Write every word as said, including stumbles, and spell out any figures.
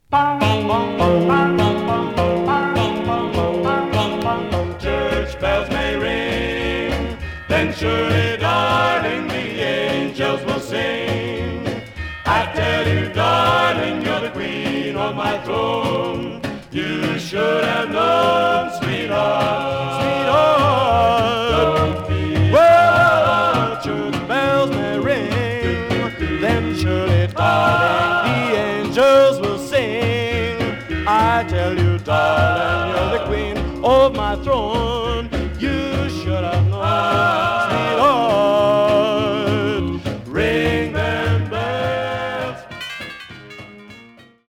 Church bells may ring, then surely, darling, the angels will sing. I tell you, darling, you're the queen of my throne. You should have known, sweetheart, sweetheart. Don't be well, church bells may ring, then surely, darling, the angels will sing. I tell you, darling, you're the queen of my throne.